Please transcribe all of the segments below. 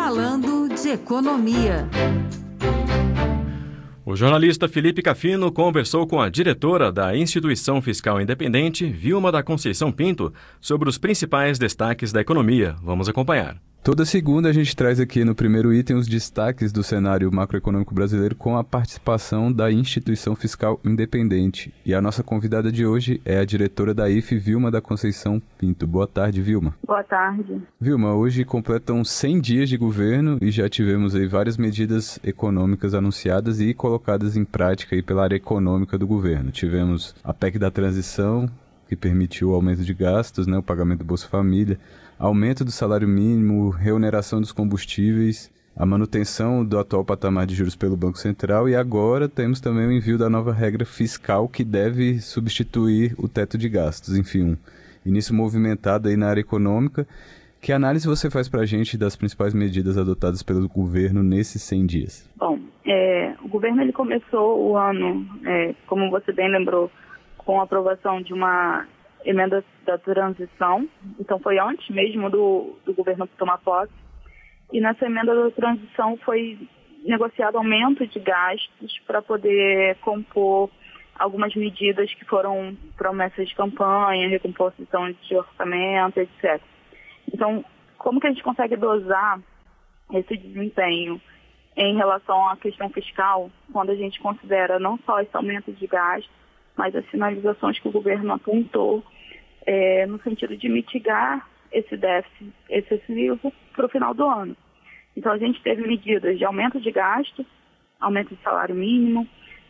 Falando de Economia. O jornalista Felipe Cafino conversou com a diretora da Instituição Fiscal Independente, Vilma da Conceição Pinto, sobre os principais destaques da economia. Vamos acompanhar. Toda segunda a gente traz aqui no primeiro item os destaques do cenário macroeconômico brasileiro com a participação da Instituição Fiscal Independente. E a nossa convidada de hoje é a diretora da IFE, Vilma da Conceição Pinto. Boa tarde, Vilma. Boa tarde. Vilma, hoje completam 100 dias de governo e já tivemos aí várias medidas econômicas anunciadas e colocadas em prática aí pela área econômica do governo. Tivemos a PEC da transição, que permitiu o aumento de gastos, o pagamento do Bolsa Família, aumento do salário mínimo, reoneração dos combustíveis, a manutenção do atual patamar de juros pelo Banco Central e agora temos também o envio da nova regra fiscal que deve substituir o teto de gastos. Enfim, um início movimentado aí na área econômica. Que análise você faz para a gente das principais medidas adotadas pelo governo nesses 100 dias? Bom, o governo ele começou o ano, como você bem lembrou, com a aprovação de uma emenda da transição, então foi antes mesmo do governo tomar posse, e nessa emenda da transição foi negociado aumento de gastos para poder compor algumas medidas que foram promessas de campanha, recomposição de orçamento, etc. Então, como que a gente consegue dosar esse desempenho em relação à questão fiscal, quando a gente considera não só esse aumento de gastos, mas as sinalizações que o governo apontou no sentido de mitigar esse déficit excessivo para o final do ano. Então, a gente teve medidas de aumento de gastos, aumento de salário mínimo,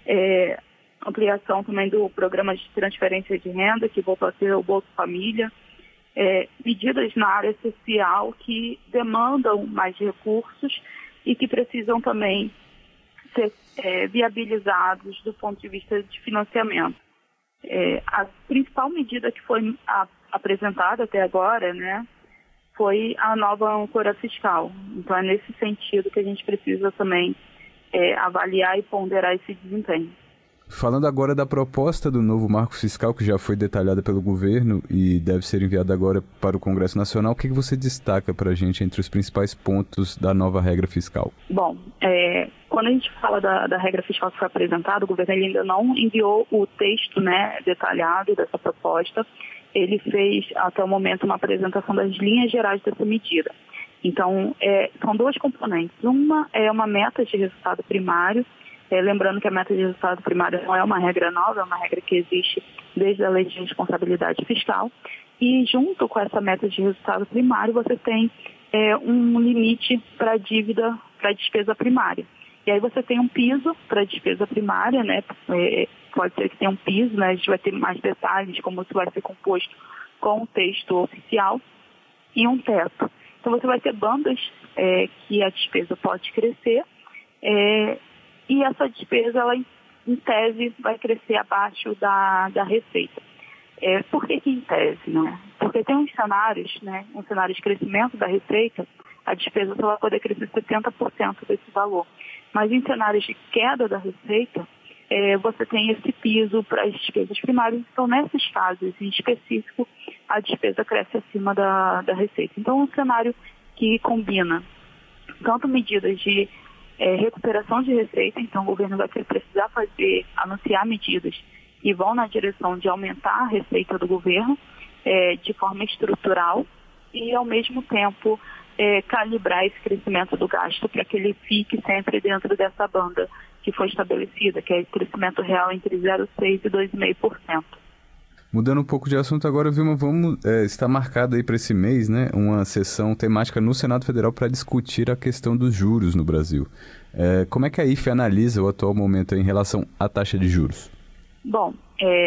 ampliação também do programa de transferência de renda, que voltou a ser o Bolsa Família, medidas na área social que demandam mais recursos e que precisam também ser viabilizados do ponto de vista de financiamento. A principal medida que foi apresentada até agora, foi a nova âncora fiscal. Então, é nesse sentido que a gente precisa também avaliar e ponderar esse desempenho. Falando agora da proposta do novo marco fiscal, que já foi detalhada pelo governo e deve ser enviada agora para o Congresso Nacional, o que você destaca para a gente entre os principais pontos da nova regra fiscal? Bom, quando a gente fala da regra fiscal que foi apresentada, o governo ainda não enviou o texto detalhado dessa proposta. Ele fez, até o momento, uma apresentação das linhas gerais dessa medida. Então, são duas componentes. Uma é uma meta de resultado primário. Lembrando que a meta de resultado primário não é uma regra nova, é uma regra que existe desde a Lei de Responsabilidade Fiscal. E junto com essa meta de resultado primário, você tem um limite para a dívida, para a despesa primária. E aí você tem um piso para a despesa primária, pode ser que tenha um piso, a gente vai ter mais detalhes como isso vai ser composto com o texto oficial, e um teto. Então você vai ter bandas que a despesa pode crescer, e essa despesa, ela, em tese, vai crescer abaixo da receita. Por que em tese? Porque tem uns cenários, um cenário de crescimento da receita, a despesa vai poder crescer 70% desse valor. Mas em cenários de queda da receita, você tem esse piso para as despesas primárias. Então, nesses casos em específico, a despesa cresce acima da receita. Então, é um cenário que combina tanto medidas de recuperação de receita, então o governo vai precisar anunciar medidas que vão na direção de aumentar a receita do governo de forma estrutural e, ao mesmo tempo, calibrar esse crescimento do gasto para que ele fique sempre dentro dessa banda que foi estabelecida, que é esse crescimento real entre 0,6% e 2,5%. Mudando um pouco de assunto agora, Vilma, está marcada aí para esse mês, uma sessão temática no Senado Federal para discutir a questão dos juros no Brasil. Como é que a IFE analisa o atual momento em relação à taxa de juros? Bom,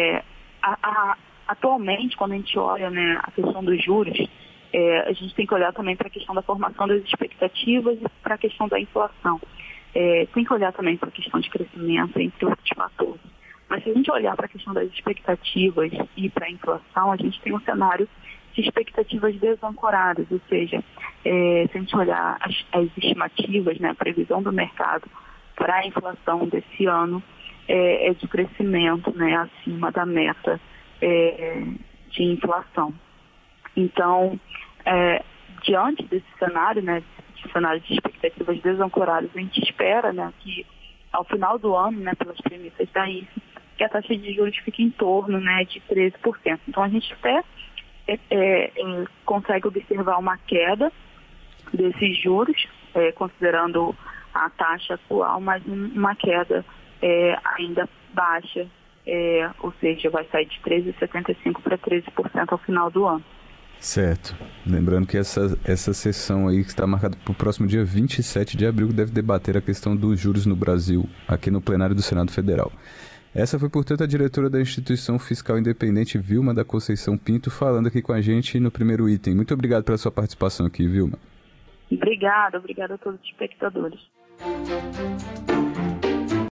atualmente, quando a gente olha a questão dos juros, a gente tem que olhar também para a questão da formação das expectativas e para a questão da inflação. Tem que olhar também para a questão de crescimento, entre outros fatores. Mas se a gente olhar para a questão das expectativas e para a inflação, a gente tem um cenário de expectativas desancoradas, ou seja, se a gente olhar as estimativas, a previsão do mercado para a inflação desse ano é de crescimento acima da meta de inflação. Então, diante desse cenário, de cenário de expectativas desancoradas, a gente espera, né, que ao final do ano, né, pelas premissas da ICE, que a taxa de juros fique em torno, né, de 13%. Então a gente até consegue observar uma queda desses juros, considerando a taxa atual, mas uma queda ainda baixa, ou seja, vai sair de 13,75% para 13% ao final do ano. Certo. Lembrando que essa sessão aí que está marcada para o próximo dia 27 de abril deve debater a questão dos juros no Brasil, aqui no plenário do Senado Federal. Essa foi, portanto, a diretora da Instituição Fiscal Independente, Vilma da Conceição Pinto, falando aqui com a gente no primeiro item. Muito obrigado pela sua participação aqui, Vilma. Obrigada a todos os espectadores.